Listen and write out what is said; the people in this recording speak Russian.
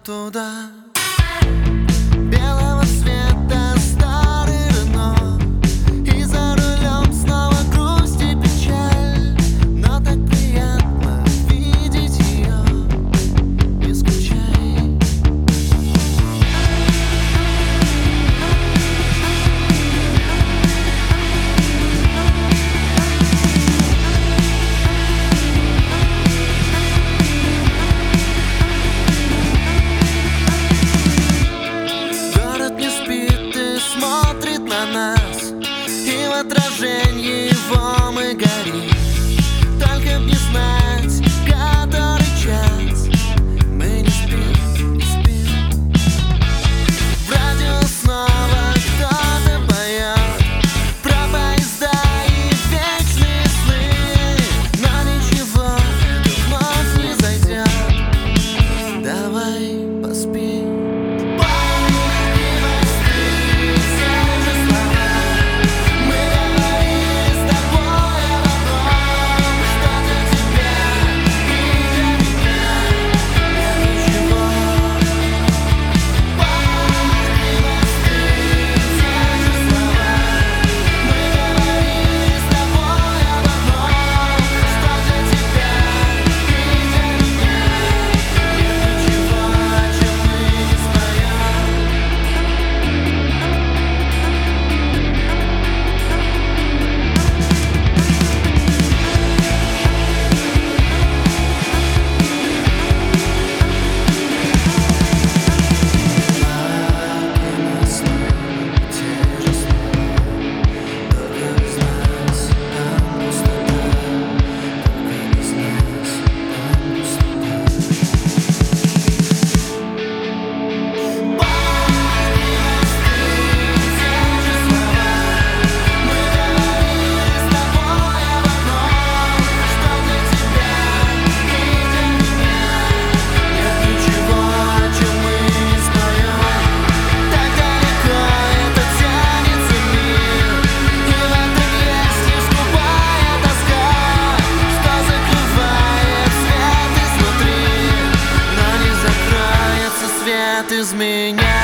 туда. Белого света старый Рено, и за рулем снова грусть и печаль. Но так приятно видеть ее, не скучай. Смотрит на нас, и в отражении его мы горим. Только б не знать, который час. Мы не спим, не спим. В радио снова кто-то поет про поезда и вечные сны. Но ничего, это вновь не зайдет. Давай поспим. Из меня